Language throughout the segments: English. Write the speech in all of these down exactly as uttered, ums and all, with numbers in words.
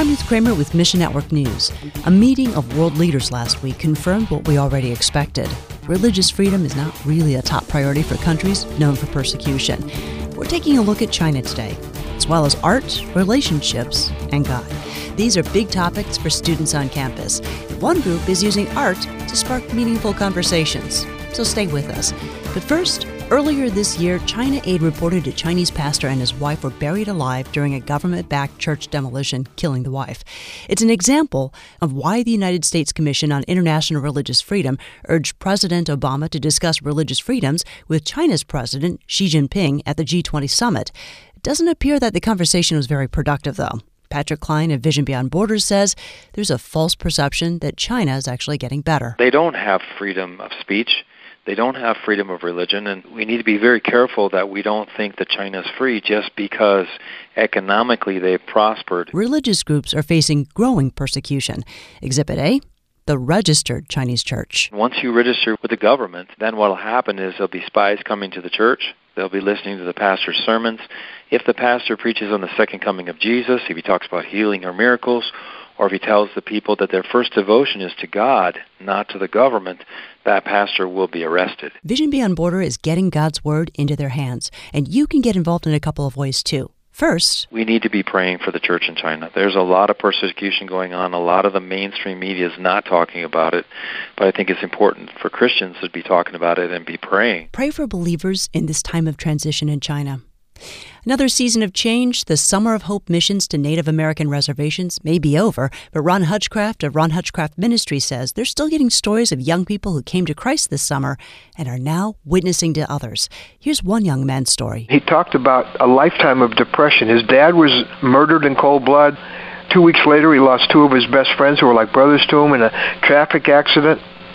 I'm Ruth Kramer with Mission Network News. A meeting of world leaders last week confirmed what we already expected. Religious freedom is not really a top priority for countries known for persecution. We're taking a look at China today, as well as art, relationships, and God. These are big topics for students on campus. One group is using art to spark meaningful conversations, so stay with us. But first, earlier this year, China Aid reported a Chinese pastor and his wife were buried alive during a government-backed church demolition, killing the wife. It's an example of why the United States Commission on International Religious Freedom urged President Obama to discuss religious freedoms with China's President Xi Jinping at the G twenty summit. It doesn't appear that the conversation was very productive, though. Patrick Klein of Vision Beyond Borders says there's a false perception that China is actually getting better. They don't have freedom of speech. They don't have freedom of religion, and we need to be very careful that we don't think that China is free just because economically they've prospered. Religious groups are facing growing persecution. Exhibit A, the registered Chinese church. Once you register with the government, then what will happen is there'll be spies coming to the church. They'll be listening to the pastor's sermons. If the pastor preaches on the second coming of Jesus, if he talks about healing or miracles, or if he tells the people that their first devotion is to God, not to the government, that pastor will be arrested. Vision Beyond Border is getting God's Word into their hands, and you can get involved in a couple of ways, too. First, we need to be praying for the church in China. There's a lot of persecution going on. A lot of the mainstream media is not talking about it, but I think it's important for Christians to be talking about it and be praying. Pray for believers in this time of transition in China. Another season of change. The Summer of Hope missions to Native American reservations may be over, but Ron Hutchcraft of Ron Hutchcraft Ministry says they're still getting stories of young people who came to Christ this summer and are now witnessing to others. Here's one young man's story. He talked about a lifetime of depression. His dad was murdered in cold blood. Two weeks later, he lost two of his best friends who were like brothers to him in a traffic accident.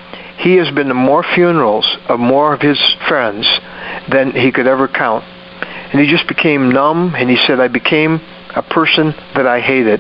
He has been to more funerals of more of his friends than he could ever count. And he just became numb, and he said, I became a person that I hated.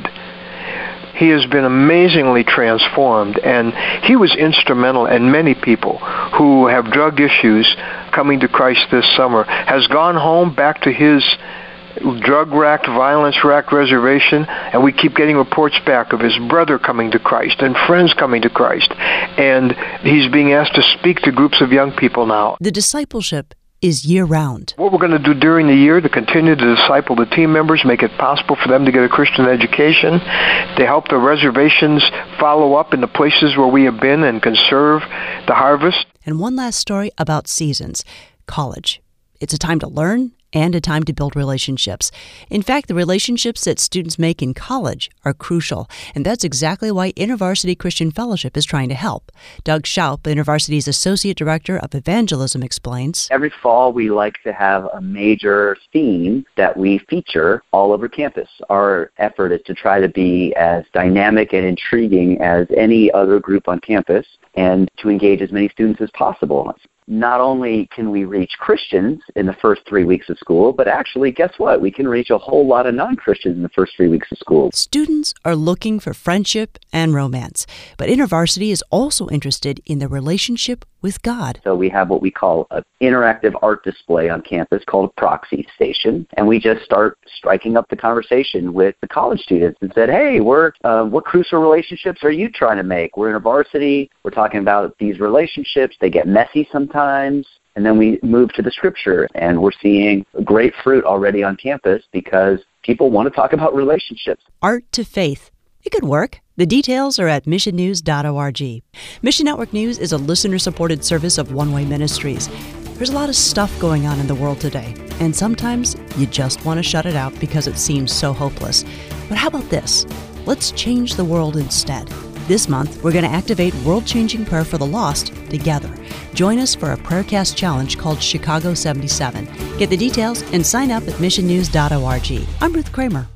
He has been amazingly transformed, and he was instrumental in many people who have drug issues coming to Christ this summer, has gone home back to his drug-racked, violence-racked reservation, and we keep getting reports back of his brother coming to Christ and friends coming to Christ. And he's being asked to speak to groups of young people now. The discipleship is year-round. What we're going to do during the year to continue to disciple the team members, make it possible for them to get a Christian education, to help the reservations follow up in the places where we have been and conserve the harvest. And one last story about seasons. College. It's a time to learn and a time to build relationships. In fact, the relationships that students make in college are crucial, and that's exactly why InterVarsity Christian Fellowship is trying to help. Doug Schaup, InterVarsity's Associate Director of Evangelism, explains. Every fall, we like to have a major theme that we feature all over campus. Our effort is to try to be as dynamic and intriguing as any other group on campus and to engage as many students as possible. Not only can we reach Christians in the first three weeks of school, but actually, guess what? We can reach a whole lot of non-Christians in the first three weeks of school. Students are looking for friendship and romance, but InterVarsity is also interested in the relationship with God. So we have what we call an interactive art display on campus called Proxy Station, and we just start striking up the conversation with the college students and said, hey, we're, uh, what crucial relationships are you trying to make? We're InterVarsity. We're talking about these relationships. They get messy sometimes. Times, and then we move to the scripture, and we're seeing great fruit already on campus because people want to talk about relationships. Art to faith. It could work. The details are at mission news dot org. Mission Network News is a listener-supported service of One Way Ministries. There's a lot of stuff going on in the world today, and sometimes you just want to shut it out because it seems so hopeless. But how about this? Let's change the world instead. This month, we're going to activate world-changing prayer for the lost together. Join us for a Prayercast challenge called Chicago seventy-seven. Get the details and sign up at mission news dot org. I'm Ruth Kramer.